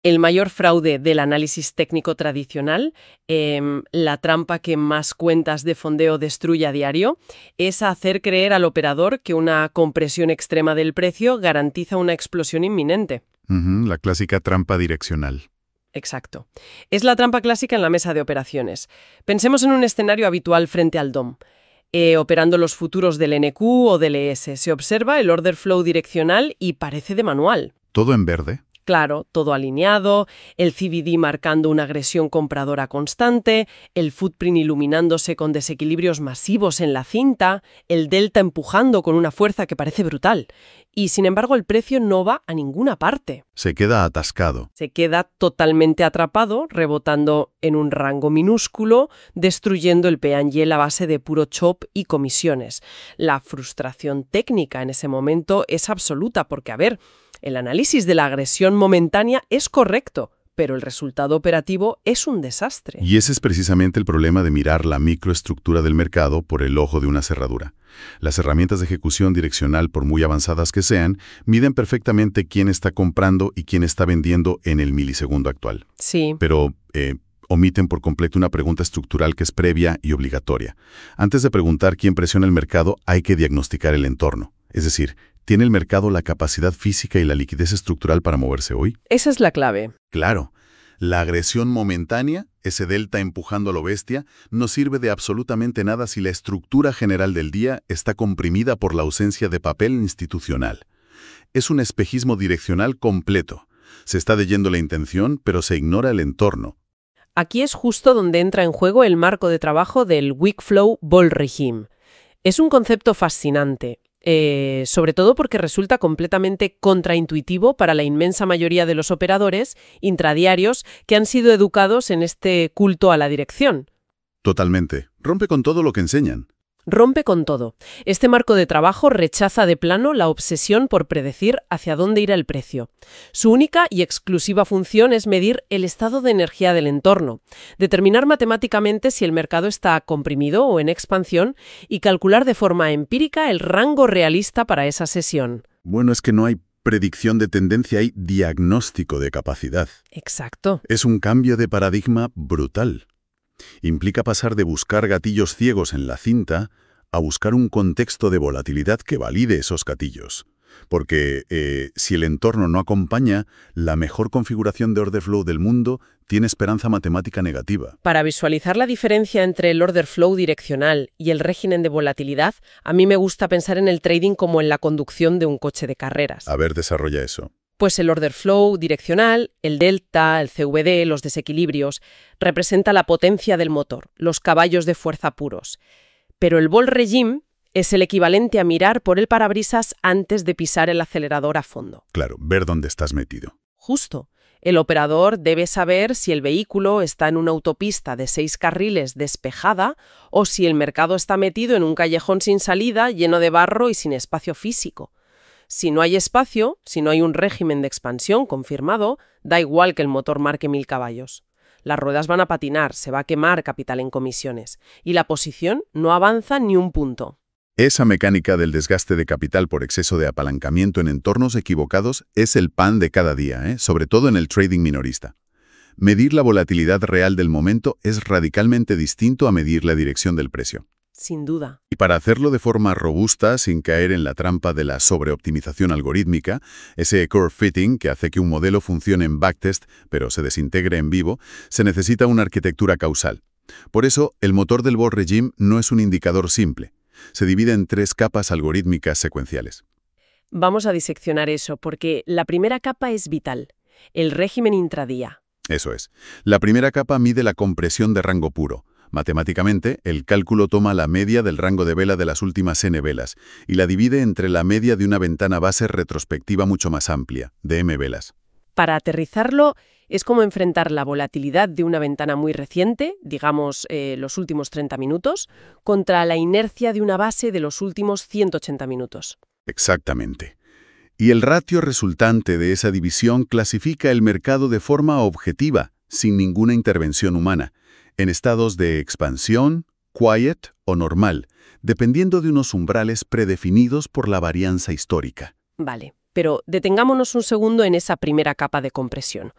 El mayor fraude del análisis técnico tradicional, la trampa que más cuentas de fondeo destruye a diario, es hacer creer al operador que una compresión extrema del precio garantiza una explosión inminente. La clásica trampa direccional. Exacto. Es la trampa clásica en la mesa de operaciones. Pensemos en un escenario habitual frente al DOM. Operando los futuros del NQ o del ES, se observa el order flow direccional y parece de manual. ¿Todo en verde? Claro, todo alineado, el CVD marcando una agresión compradora constante, el footprint iluminándose con desequilibrios masivos en la cinta, el delta empujando con una fuerza que parece brutal. Y sin embargo el precio no va a ninguna parte. Se queda atascado. Se queda totalmente atrapado, rebotando en un rango minúsculo, destruyendo el P&L a base de puro chop y comisiones. La frustración técnica en ese momento es absoluta porque, a ver, el análisis de la agresión momentánea es correcto, pero el resultado operativo es un desastre. Y ese es precisamente el problema de mirar la microestructura del mercado por el ojo de una cerradura. Las herramientas de ejecución direccional, por muy avanzadas que sean, miden perfectamente quién está comprando y quién está vendiendo en el milisegundo actual. Sí. Pero omiten por completo una pregunta estructural que es previa y obligatoria. Antes de preguntar quién presiona el mercado, hay que diagnosticar el entorno. Es decir, ¿tiene el mercado la capacidad física y la liquidez estructural para moverse hoy? Esa es la clave. Claro. La agresión momentánea, ese delta empujando a lo bestia, no sirve de absolutamente nada si la estructura general del día está comprimida por la ausencia de papel institucional. Es un espejismo direccional completo. Se está leyendo la intención, pero se ignora el entorno. Aquí es justo donde entra en juego el marco de trabajo del Weak Flow Vol Regime. Es un concepto fascinante. Sobre todo porque resulta completamente contraintuitivo para la inmensa mayoría de los operadores intradiarios que han sido educados en este culto a la dirección. Totalmente. Rompe con todo lo que enseñan. Rompe con todo. Este marco de trabajo rechaza de plano la obsesión por predecir hacia dónde irá el precio. Su única y exclusiva función es medir el estado de energía del entorno, determinar matemáticamente si el mercado está comprimido o en expansión y calcular de forma empírica el rango realista para esa sesión. Bueno, es que no hay predicción de tendencia, hay diagnóstico de capacidad. Exacto. Es un cambio de paradigma brutal. Implica pasar de buscar gatillos ciegos en la cinta a buscar un contexto de volatilidad que valide esos gatillos. Porque si el entorno no acompaña, la mejor configuración de order flow del mundo tiene esperanza matemática negativa. Para visualizar la diferencia entre el order flow direccional y el régimen de volatilidad, a mí me gusta pensar en el trading como en la conducción de un coche de carreras. A ver, desarrolla eso. Pues el order flow direccional, el delta, el CVD, los desequilibrios, representa la potencia del motor, los caballos de fuerza puros. Pero el Vol Regime es el equivalente a mirar por el parabrisas antes de pisar el acelerador a fondo. Claro, ver dónde estás metido. Justo. El operador debe saber si el vehículo está en una autopista de 6 carriles despejada o si el mercado está metido en un callejón sin salida, lleno de barro y sin espacio físico. Si no hay espacio, si no hay un régimen de expansión confirmado, da igual que el motor marque 1000 caballos. Las ruedas van a patinar, se va a quemar capital en comisiones y la posición no avanza ni un punto. Esa mecánica del desgaste de capital por exceso de apalancamiento en entornos equivocados es el pan de cada día, sobre todo en el trading minorista. Medir la volatilidad real del momento es radicalmente distinto a medir la dirección del precio. Sin duda. Y para hacerlo de forma robusta, sin caer en la trampa de la sobreoptimización algorítmica, ese curve fitting que hace que un modelo funcione en backtest, pero se desintegre en vivo, se necesita una arquitectura causal. Por eso, el motor del Vol Regime no es un indicador simple. Se divide en 3 capas algorítmicas secuenciales. Vamos a diseccionar eso, porque la primera capa es vital, el régimen intradía. Eso es. La primera capa mide la compresión de rango puro. Matemáticamente, el cálculo toma la media del rango de vela de las últimas n velas y la divide entre la media de una ventana base retrospectiva mucho más amplia, de m velas. Para aterrizarlo, es como enfrentar la volatilidad de una ventana muy reciente, digamos los últimos 30 minutos, contra la inercia de una base de los últimos 180 minutos. Exactamente. Y el ratio resultante de esa división clasifica el mercado de forma objetiva, sin ninguna intervención humana, en estados de expansión, quiet o normal, dependiendo de unos umbrales predefinidos por la varianza histórica. Vale, pero detengámonos un segundo en esa primera capa de compresión,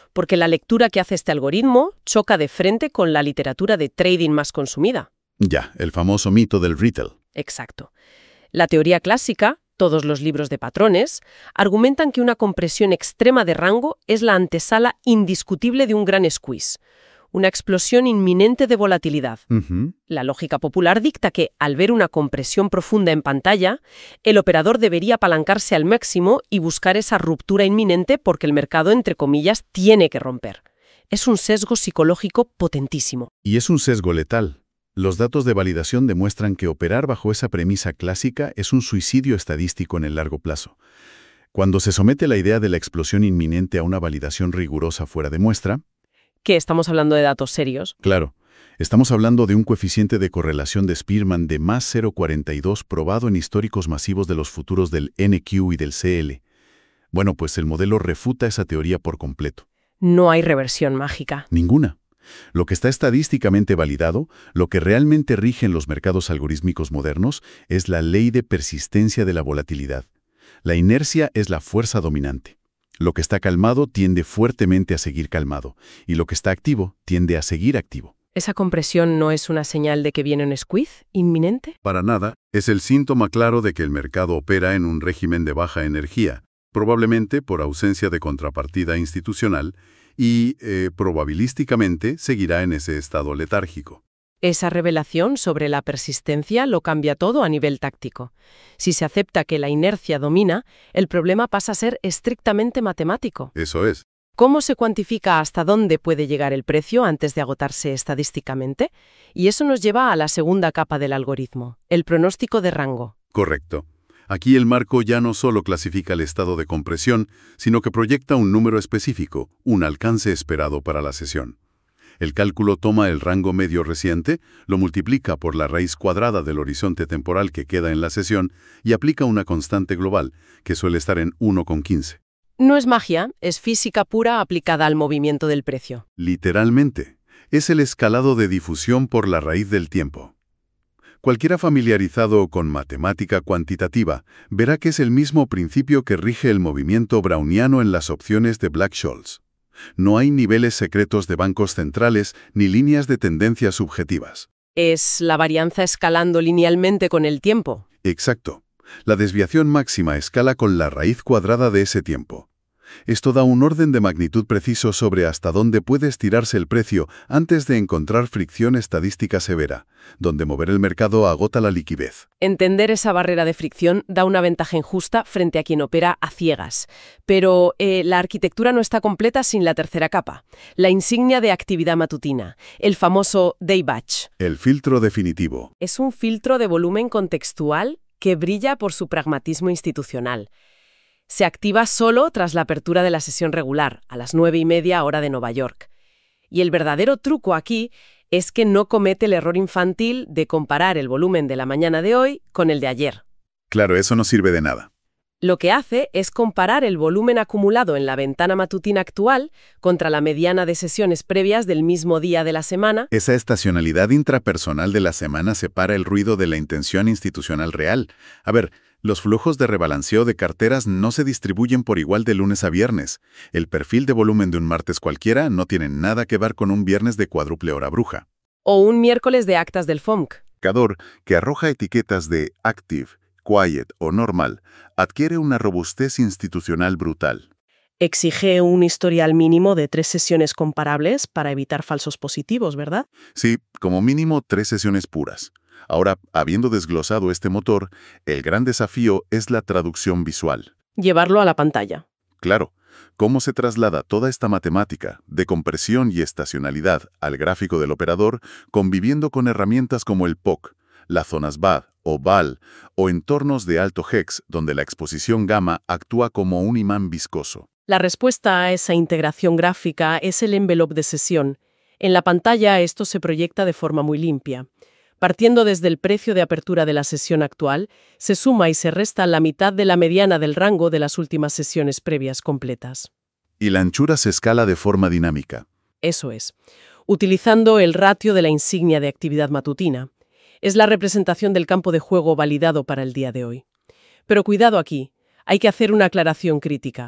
porque la lectura que hace este algoritmo choca de frente con la literatura de trading más consumida. Ya, el famoso mito del retail. Exacto. La teoría clásica, todos los libros de patrones, argumentan que una compresión extrema de rango es la antesala indiscutible de un gran squeeze, una explosión inminente de volatilidad. Ujú. La lógica popular dicta que, al ver una compresión profunda en pantalla, el operador debería apalancarse al máximo y buscar esa ruptura inminente porque el mercado, entre comillas, tiene que romper. Es un sesgo psicológico potentísimo. Y es un sesgo letal. Los datos de validación demuestran que operar bajo esa premisa clásica es un suicidio estadístico en el largo plazo. Cuando se somete la idea de la explosión inminente a una validación rigurosa fuera de muestra, Que estamos hablando de datos serios. claro, estamos hablando de un coeficiente de correlación de Spearman de más 0,42 probado en históricos masivos de los futuros del NQ y del CL. Bueno, pues el modelo refuta esa teoría por completo. No hay reversión mágica. Ninguna. Lo que está estadísticamente validado, lo que realmente rige en los mercados algorítmicos modernos, es la ley de persistencia de la volatilidad. La inercia es la fuerza dominante. Lo que está calmado tiende fuertemente a seguir calmado, y lo que está activo tiende a seguir activo. ¿Esa compresión no es una señal de que viene un squeeze inminente? Para nada, es el síntoma claro de que el mercado opera en un régimen de baja energía, probablemente por ausencia de contrapartida institucional, y probabilísticamente seguirá en ese estado letárgico. Esa revelación sobre la persistencia lo cambia todo a nivel táctico. Si se acepta que la inercia domina, el problema pasa a ser estrictamente matemático. Eso es. ¿Cómo se cuantifica hasta dónde puede llegar el precio antes de agotarse estadísticamente? Y eso nos lleva a la segunda capa del algoritmo, el pronóstico de rango. Correcto. Aquí el marco ya no solo clasifica el estado de compresión, sino que proyecta un número específico, un alcance esperado para la sesión. El cálculo toma el rango medio reciente, lo multiplica por la raíz cuadrada del horizonte temporal que queda en la sesión y aplica una constante global, que suele estar en 1,15. No es magia, es física pura aplicada al movimiento del precio. Literalmente, es el escalado de difusión por la raíz del tiempo. Cualquiera familiarizado con matemática cuantitativa verá que es el mismo principio que rige el movimiento browniano en las opciones de Black-Scholes. No hay niveles secretos de bancos centrales ni líneas de tendencia subjetivas. Es la varianza escalando linealmente con el tiempo. Exacto. La desviación máxima escala con la raíz cuadrada de ese tiempo. Esto da un orden de magnitud preciso sobre hasta dónde puede estirarse el precio antes de encontrar fricción estadística severa, donde mover el mercado agota la liquidez. Entender esa barrera de fricción da una ventaja injusta frente a quien opera a ciegas. Pero la arquitectura no está completa sin la tercera capa, la insignia de actividad matutina, el famoso day batch. El filtro definitivo. Es un filtro de volumen contextual que brilla por su pragmatismo institucional. Se activa solo tras la apertura de la sesión regular, a las 9:30 hora de Nueva York. Y el verdadero truco aquí es que no comete el error infantil de comparar el volumen de la mañana de hoy con el de ayer. Claro, eso no sirve de nada. Lo que hace es comparar el volumen acumulado en la ventana matutina actual contra la mediana de sesiones previas del mismo día de la semana. Esa estacionalidad intrapersonal de la semana separa el ruido de la intención institucional real. A ver, los flujos de rebalanceo de carteras no se distribuyen por igual de lunes a viernes. El perfil de volumen de un martes cualquiera no tiene nada que ver con un viernes de cuádruple hora bruja. O un miércoles de actas del FOMC. Indicador que arroja etiquetas de active, quiet o normal, adquiere una robustez institucional brutal. Exige un historial mínimo de 3 sesiones comparables para evitar falsos positivos, ¿verdad? Sí, como mínimo 3 sesiones puras. Ahora, habiendo desglosado este motor, el gran desafío es la traducción visual. Llevarlo a la pantalla. Claro, cómo se traslada toda esta matemática de compresión y estacionalidad al gráfico del operador, conviviendo con herramientas como el POC, las zonas BAD o BAL, o entornos de alto Hex, donde la exposición gamma actúa como un imán viscoso. La respuesta a esa integración gráfica es el envelope de sesión. En la pantalla esto se proyecta de forma muy limpia. Partiendo desde el precio de apertura de la sesión actual, se suma y se resta la mitad de la mediana del rango de las últimas sesiones previas completas. Y la anchura se escala de forma dinámica. Eso es, utilizando el ratio de la insignia de actividad matutina. Es la representación del campo de juego validado para el día de hoy. Pero cuidado aquí, hay que hacer una aclaración crítica,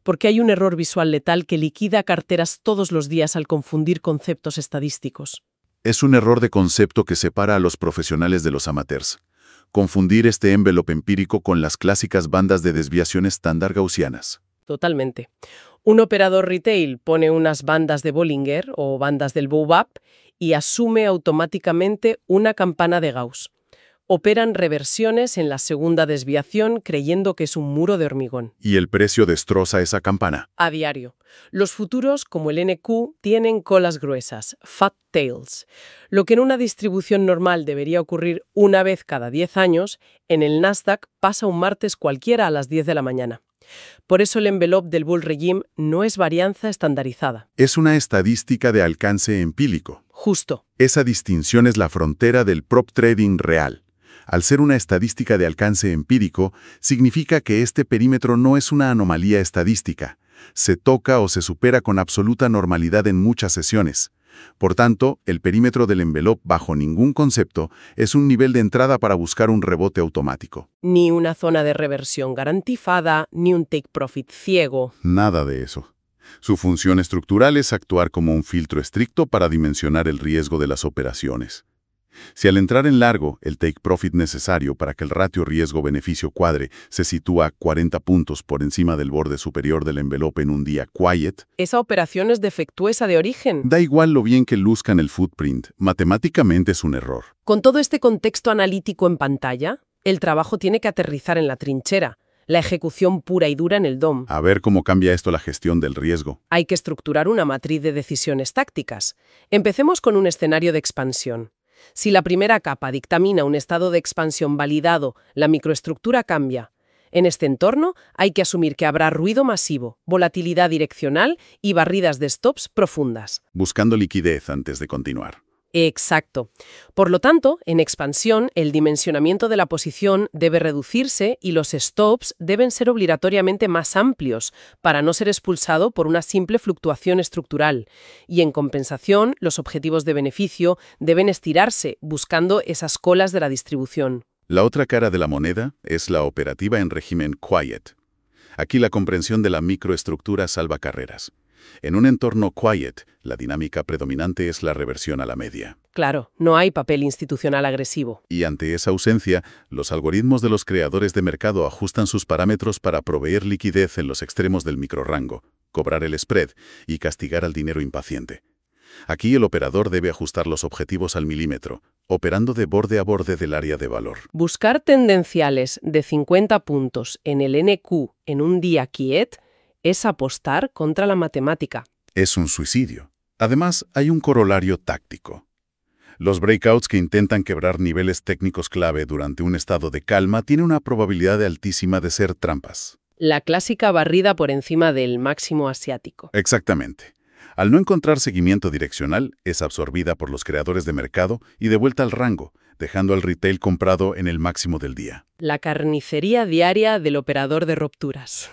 porque hay un error visual letal que liquida carteras todos los días al confundir conceptos estadísticos. Es un error de concepto que separa a los profesionales de los amateurs. Confundir este envelope empírico con las clásicas bandas de desviación estándar gaussianas. Totalmente. Un operador retail pone unas bandas de Bollinger o bandas del Bow-Up y asume automáticamente una campana de Gauss. Operan reversiones en la segunda desviación creyendo que es un muro de hormigón. Y el precio destroza esa campana. A diario. Los futuros, como el NQ, tienen colas gruesas, fat tails. Lo que en una distribución normal debería ocurrir una vez cada 10 años, en el Nasdaq pasa un martes cualquiera a las 10 de la mañana. Por eso el envelope del Bull Regime no es varianza estandarizada. Es una estadística de alcance empírico. Justo. Esa distinción es la frontera del prop trading real. Al ser una estadística de alcance empírico, significa que este perímetro no es una anomalía estadística. Se toca o se supera con absoluta normalidad en muchas sesiones. Por tanto, el perímetro del envelope bajo ningún concepto es un nivel de entrada para buscar un rebote automático. Ni una zona de reversión garantizada, ni un take profit ciego. Nada de eso. Su función estructural es actuar como un filtro estricto para dimensionar el riesgo de las operaciones. Si al entrar en largo, el take profit necesario para que el ratio riesgo-beneficio cuadre se sitúa 40 puntos por encima del borde superior del envelope en un día quiet, Esa operación es defectuosa de origen. da igual lo bien que luzcan el footprint, matemáticamente es un error. Con todo este contexto analítico en pantalla, el trabajo tiene que aterrizar en la trinchera, la ejecución pura y dura en el DOM. A ver cómo cambia esto la gestión del riesgo. Hay que estructurar una matriz de decisiones tácticas. Empecemos con un escenario de expansión. Si la primera capa dictamina un estado de expansión validado, la microestructura cambia. En este entorno hay que asumir que habrá ruido masivo, volatilidad direccional y barridas de stops profundas. Buscando liquidez antes de continuar. Exacto. Por lo tanto, en expansión, el dimensionamiento de la posición debe reducirse y los stops deben ser obligatoriamente más amplios para no ser expulsado por una simple fluctuación estructural. Y en compensación, los objetivos de beneficio deben estirarse buscando esas colas de la distribución. La otra cara de la moneda es la operativa en régimen quiet. Aquí la comprensión de la microestructura salva carreras. En un entorno quiet, la dinámica predominante es la reversión a la media. Claro, no hay papel institucional agresivo. Y ante esa ausencia, los algoritmos de los creadores de mercado ajustan sus parámetros para proveer liquidez en los extremos del microrango, cobrar el spread y castigar al dinero impaciente. Aquí el operador debe ajustar los objetivos al milímetro, operando de borde a borde del área de valor. Buscar tendenciales de 50 puntos en el NQ en un día quiet es apostar contra la matemática. Es un suicidio. Además, hay un corolario táctico. Los breakouts que intentan quebrar niveles técnicos clave durante un estado de calma tienen una probabilidad altísima de ser trampas. La clásica barrida por encima del máximo asiático. Exactamente. Al no encontrar seguimiento direccional, es absorbida por los creadores de mercado y devuelta al rango, dejando al retail comprado en el máximo del día. La carnicería diaria del operador de rupturas.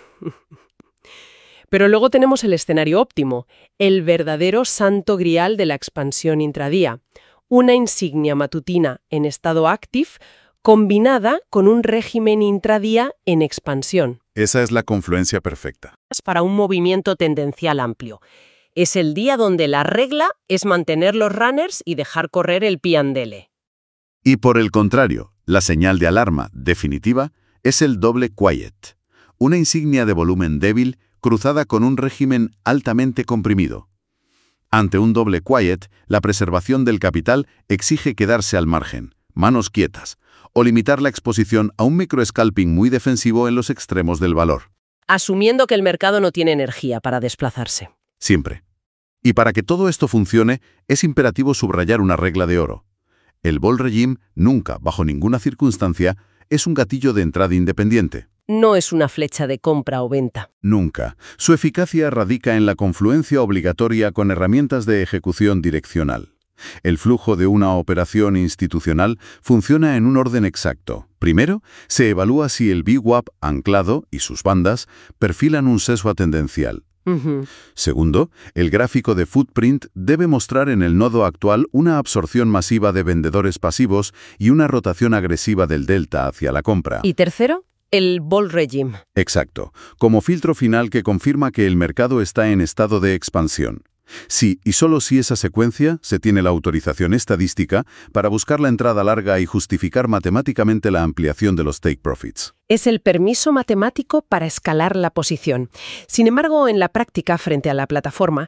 Pero luego tenemos el escenario óptimo, el verdadero santo grial de la expansión intradía. Una insignia matutina en estado active combinada con un régimen intradía en expansión. Esa es la confluencia perfecta. Para un movimiento tendencial amplio. Es el día donde la regla es mantener los runners y dejar correr el piandele. Y por el contrario, la señal de alarma definitiva es el doble quiet, una insignia de volumen débil cruzada con un régimen altamente comprimido. Ante un doble quiet, la preservación del capital exige quedarse al margen, manos quietas, o limitar la exposición a un microscalping muy defensivo en los extremos del valor. Asumiendo que el mercado no tiene energía para desplazarse. Siempre. Y para que todo esto funcione, es imperativo subrayar una regla de oro. El Bull Regime nunca, bajo ninguna circunstancia, es un gatillo de entrada independiente. No es una flecha de compra o venta. Nunca. Su eficacia radica en la confluencia obligatoria con herramientas de ejecución direccional. El flujo de una operación institucional funciona en un orden exacto. Primero, se evalúa si el VWAP anclado y sus bandas perfilan un sesgo tendencial. Segundo, el gráfico de footprint debe mostrar en el nodo actual una absorción masiva de vendedores pasivos y una rotación agresiva del delta hacia la compra. Y tercero, El Vol Regime. Exacto, como filtro final que confirma que el mercado está en estado de expansión. Sí, y solo si esa secuencia se tiene la autorización estadística para buscar la entrada larga y justificar matemáticamente la ampliación de los take profits. Es el permiso matemático para escalar la posición. Sin embargo, en la práctica, frente a la plataforma,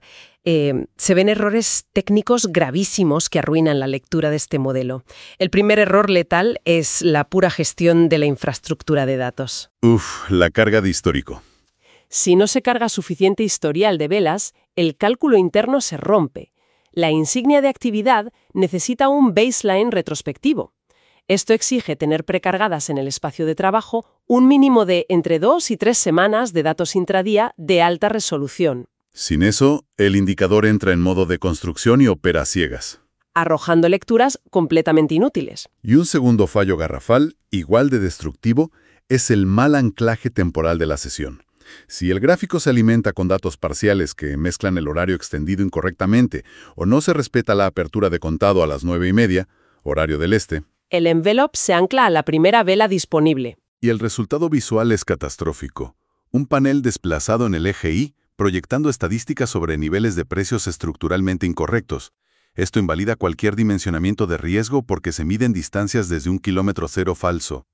se ven errores técnicos gravísimos que arruinan la lectura de este modelo. El primer error letal es la pura gestión de la infraestructura de datos. La carga de histórico. Si no se carga suficiente historial de velas, el cálculo interno se rompe. La insignia de actividad necesita un baseline retrospectivo. Esto exige tener precargadas en el espacio de trabajo un mínimo de entre 2 y 3 semanas de datos intradía de alta resolución, Sin eso, el indicador entra en modo de construcción y opera a ciegas. arrojando lecturas completamente inútiles. Y un segundo fallo garrafal, igual de destructivo, es el mal anclaje temporal de la sesión. Si el gráfico se alimenta con datos parciales que mezclan el horario extendido incorrectamente o no se respeta la apertura de contado a las 9:30, horario del este, El envelope se ancla a la primera vela disponible. y el resultado visual es catastrófico. Un panel desplazado en el eje Y, proyectando estadísticas sobre niveles de precios estructuralmente incorrectos. Esto invalida cualquier dimensionamiento de riesgo porque se miden distancias desde un kilómetro cero falso.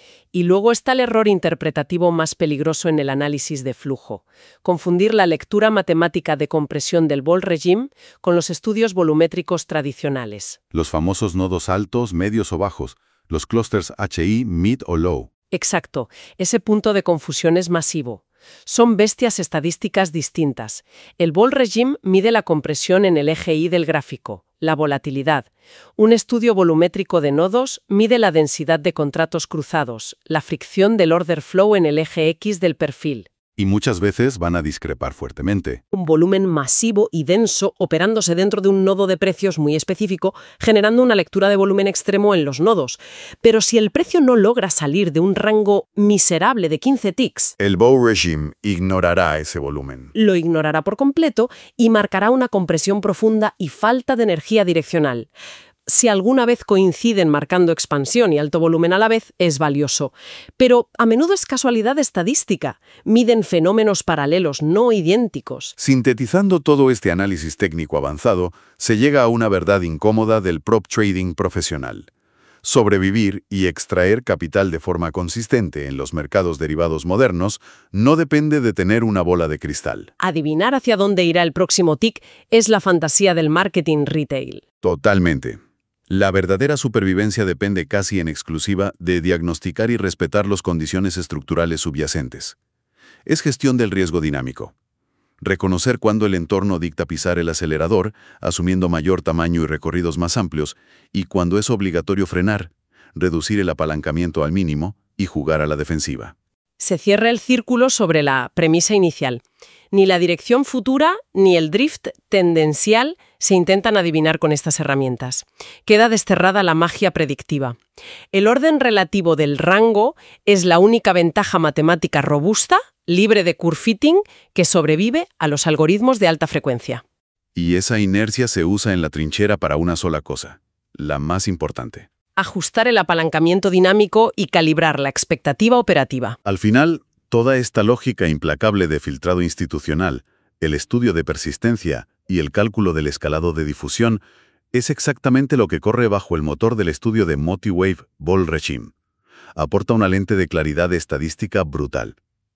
Y luego está el error interpretativo más peligroso en el análisis de flujo: confundir la lectura matemática de compresión del Vol Regime con los estudios volumétricos tradicionales. Los famosos nodos altos, medios o bajos, los clústeres HI, mid o low. Exacto, ese punto de confusión es masivo. Son bestias estadísticas distintas. El Vol Regime mide la compresión en el eje Y del gráfico, la volatilidad. Un estudio volumétrico de nodos mide la densidad de contratos cruzados, la fricción del order flow en el eje X del perfil. Y muchas veces van a discrepar fuertemente. Un volumen masivo y denso operándose dentro de un nodo de precios muy específico, generando una lectura de volumen extremo en los nodos. Pero si el precio no logra salir de un rango miserable de 15 ticks, El Vol Regime ignorará ese volumen. lo ignorará por completo y marcará una compresión profunda y falta de energía direccional. Si alguna vez coinciden marcando expansión y alto volumen a la vez, es valioso. Pero a menudo es casualidad estadística. Miden fenómenos paralelos no idénticos. Sintetizando todo este análisis técnico avanzado, se llega a una verdad incómoda del prop trading profesional. Sobrevivir y extraer capital de forma consistente en los mercados derivados modernos no depende de tener una bola de cristal. Adivinar hacia dónde irá el próximo tick es la fantasía del marketing retail. Totalmente. La verdadera supervivencia depende casi en exclusiva de diagnosticar y respetar las condiciones estructurales subyacentes. Es gestión del riesgo dinámico. Reconocer cuándo el entorno dicta pisar el acelerador, asumiendo mayor tamaño y recorridos más amplios, y cuando es obligatorio frenar, reducir el apalancamiento al mínimo y jugar a la defensiva. Se cierra el círculo sobre la premisa inicial. Ni la dirección futura ni el drift tendencial se intentan adivinar con estas herramientas. Queda desterrada la magia predictiva. El orden relativo del rango es la única ventaja matemática robusta, libre de curve fitting, que sobrevive a los algoritmos de alta frecuencia. Y esa inercia se usa en la trinchera para una sola cosa, la más importante. Ajustar el apalancamiento dinámico y calibrar la expectativa operativa. Al final, toda esta lógica implacable de filtrado institucional, el estudio de persistencia y el cálculo del escalado de difusión es exactamente lo que corre bajo el motor del estudio de Motiwave Vol Regime. Aporta una lente de claridad estadística brutal.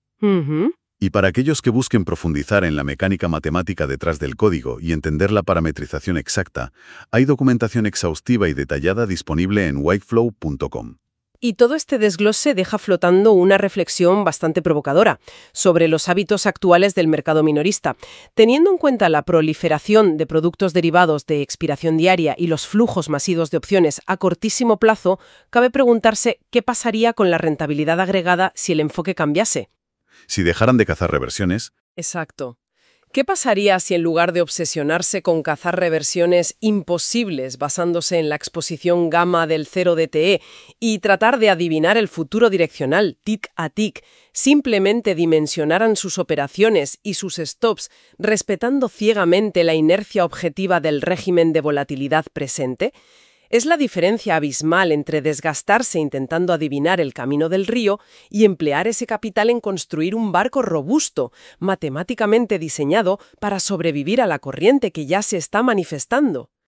Y para aquellos que busquen profundizar en la mecánica matemática detrás del código y entender la parametrización exacta, hay documentación exhaustiva y detallada disponible en whiteflow.com. Y todo este desglose deja flotando una reflexión bastante provocadora sobre los hábitos actuales del mercado minorista. Teniendo en cuenta la proliferación de productos derivados de expiración diaria y los flujos masivos de opciones a cortísimo plazo, cabe preguntarse qué pasaría con la rentabilidad agregada si el enfoque cambiase. Si dejaran de cazar reversiones, Exacto. ¿Qué pasaría si en lugar de obsesionarse con cazar reversiones imposibles basándose en la exposición gamma del 0DTE y tratar de adivinar el futuro direccional tick a tick, simplemente dimensionaran sus operaciones y sus stops respetando ciegamente la inercia objetiva del régimen de volatilidad presente? Es la diferencia abismal entre desgastarse intentando adivinar el camino del río y emplear ese capital en construir un barco robusto, matemáticamente diseñado para sobrevivir a la corriente que ya se está manifestando.